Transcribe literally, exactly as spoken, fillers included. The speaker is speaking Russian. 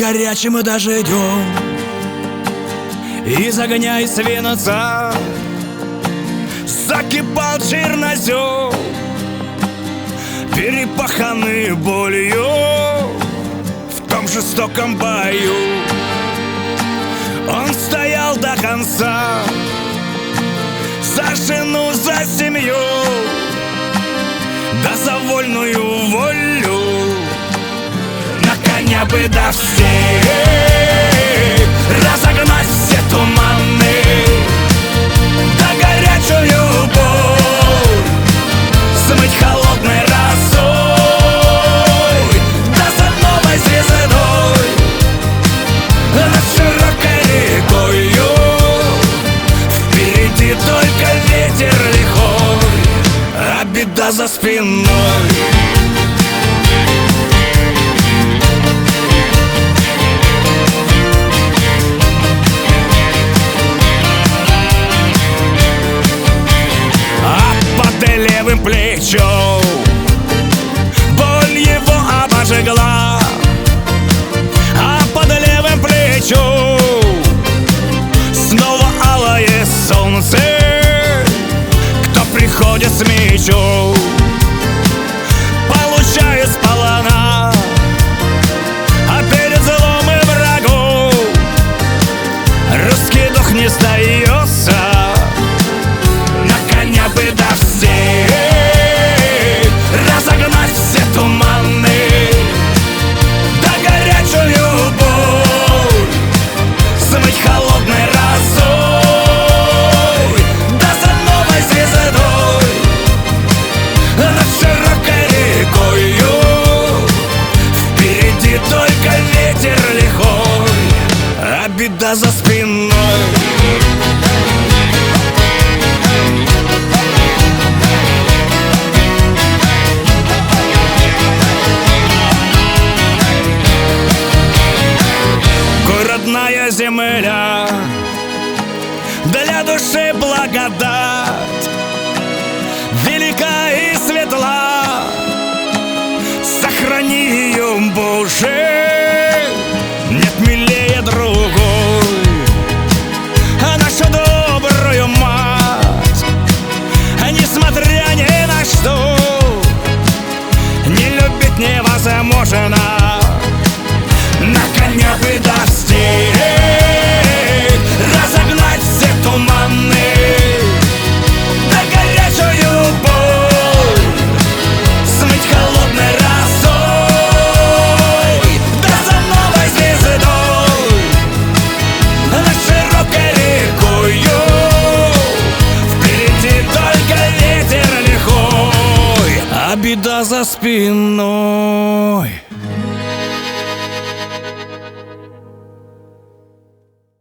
горячим дождем из огня и свинца закипал чернозем, перепаханный болью в том жестоком бою. Он стоял до конца за жену, за семью, да за вольную волю. На коня бы до всех разогнать все туманы, да горячую боль смыть холодной росой, да за новой звездой над широкой рекою. Впереди только ветер лихой, а беда за спиной. Левым плечом боль его обожгла, а под левым плечом снова алое солнце. Кто приходит с мечом, получает сполна, а перед злом и врагом русский дух не сдается. На коня бы до всех разогнать все туманы, да горячую боль смыть холодной росой, да за новой звездой над широкой рекою. Впереди только ветер лихой, а беда за спиной. Родная земля, для души благодать велика и светла. Сохрани ее, Боже, нет милее другой. А нашу добрую мать, несмотря ни на что, не любить невозможно. На коня бы до всех разогнать все туманы, да горячую боль смыть холодной росой, да за новой звездой над широкой рекою. Впереди только ветер лихой, а беда за спиной.